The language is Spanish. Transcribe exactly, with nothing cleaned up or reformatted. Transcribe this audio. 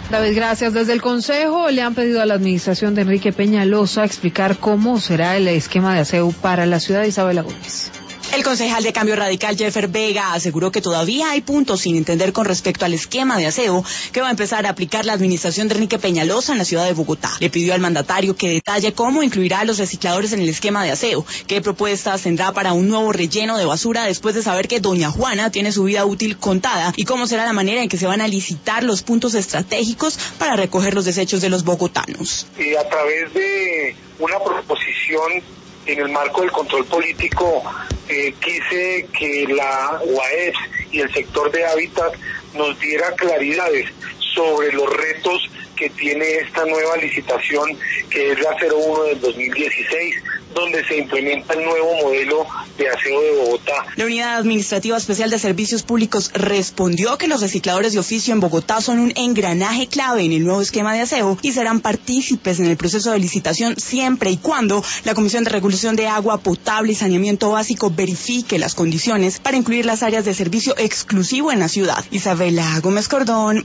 David, gracias. Desde el Consejo le han pedido a la administración de Enrique Peñalosa explicar cómo será el esquema de aseo para la ciudad. Isabela Gómez. El concejal de Cambio Radical, Jeffer Vega, aseguró que todavía hay puntos sin entender con respecto al esquema de aseo que va a empezar a aplicar la administración de Enrique Peñalosa en la ciudad de Bogotá. Le pidió al mandatario que detalle cómo incluirá a los recicladores en el esquema de aseo, qué propuestas tendrá para un nuevo relleno de basura después de saber que Doña Juana tiene su vida útil contada, y cómo será la manera en que se van a licitar los puntos estratégicos para recoger los desechos de los bogotanos. Y a través de una proposición en el marco del control político, eh, quise que la U A E P S y el sector de hábitat nos diera claridades sobre los retos que tiene esta nueva licitación, que es la cero uno del dos mil dieciséis, donde se implementa el nuevo modelo de aseo de Bogotá. La Unidad Administrativa Especial de Servicios Públicos respondió que los recicladores de oficio en Bogotá son un engranaje clave en el nuevo esquema de aseo y serán partícipes en el proceso de licitación siempre y cuando la Comisión de Regulación de Agua Potable y Saneamiento Básico verifique las condiciones para incluir las áreas de servicio exclusivo en la ciudad. Isabela Gómez Cordón,